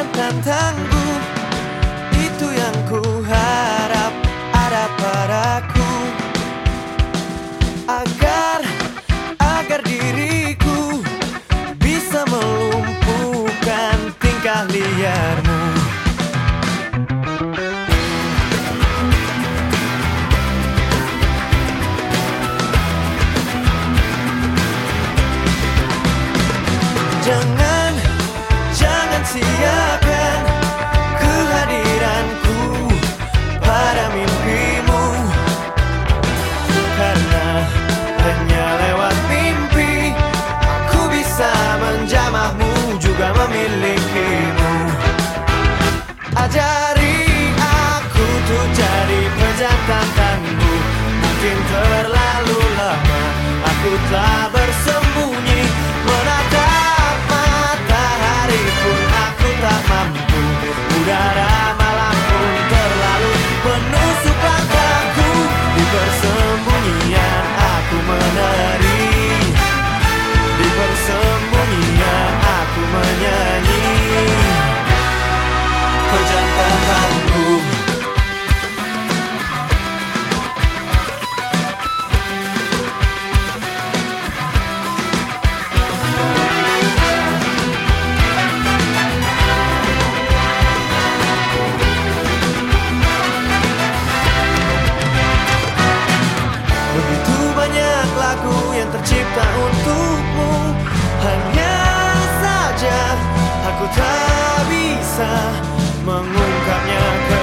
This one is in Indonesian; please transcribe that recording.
jangan tangguh. Itu yang ku harap ada padaku, agar diriku bisa melumpuhkan tingkah liarmu. Jangan siakan kehadiranku pada mimpimu, karena hanya lewat mimpi aku bisa menjamahmu, juga memilikimu. Ajari aku untuk jadi pejantan tangguh. Mungkin terlalu lama aku telah bersembunyi, menatap matahari pun aku tak mampu. Udara malam pun terlalu menusuk langkahku. Di persembunyian aku menari, di persembunyian aku menyanyi. Pejantan tangguh. Begitu banyak lagu yang tercipta untukmu, hanya saja aku tak bisa mengungkapnya.